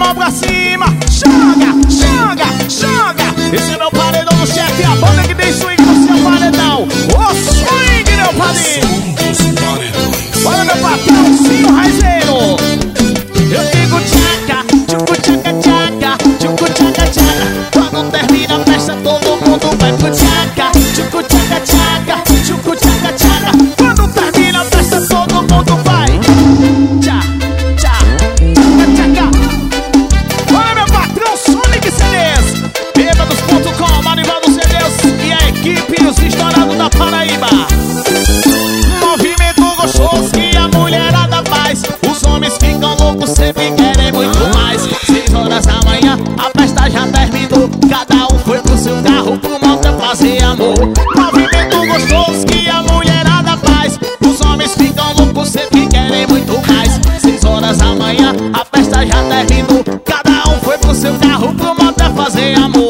mão pra cima. Joga, joga, joga. Esse é meu paredão do chefe, a banda que tem swing no seu paredão. O swing, meu padrinho. Olha meu patrãozinho raizeiro. Eu digo tchaca, tchucu tchaca tchaca, tchucu tchaca tchaca. Quando termina a festa todo mundo vai pro tchaca, tchucu tchaca tchaca, tchucu tchaca tchaca. Quando termina a festa todo mundo vai tchá, tchá, tchaca tchaca. Olha meu patrão Sonic CDs, bêbados.com, Marivaldo CDs e a equipe e os estourados da Paraíba. Movimento gostoso que a mulherada faz. Os homens ficam loucos, sempre querem muito mais. 6 horas da manhã, a festa já terminou. Cada um foi pro seu carro, pro motel fazer amor. Movimento gostoso que a mulherada faz. Os homens ficam loucos, sempre querem muito mais. 6 horas da manhã, a festa já terminou. Cada um foi pro seu carro, pro motel fazer amor.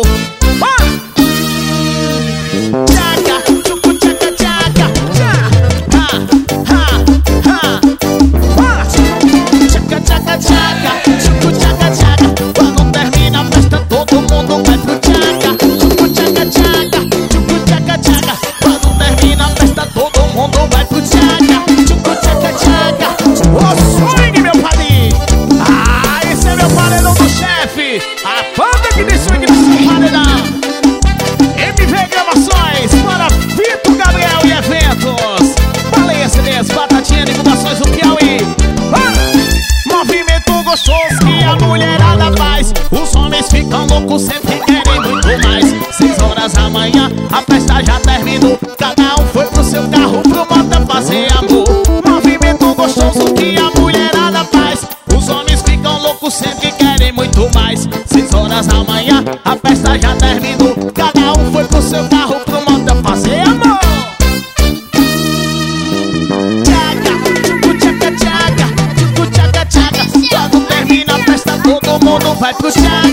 Quando termina a festa todo mundo vai pro tchaca, tchucu tchaca tchaca, tchucu tchaca tchaca. Quando termina a festa todo mundo vai pro tchaca, tchucu tchaca tchaca. O swing, meu padrinho. Ah, esse é meu paredão do chefe, a banda que tem swing no seu paredão. MV Gravações para Vitor Gabriel e eventos. Baleia CDs, Batatinha, divulgações do Piauí. Movimento gostoso que a mulherada faz. Os homens ficam loucos, sempre querem muito mais. 6 horas da manhã, a festa já terminou. Cada um foi pro seu carro, pro motel fazer amor. Movimento gostoso que a mulherada faz. Os homens ficam loucos, sempre querem muito mais. 6 horas da manhã, a festa já terminou. Cada um foi pro seu carro, pro motel fazer amor. Quando termina a festa todo mundo vai pro tchaca.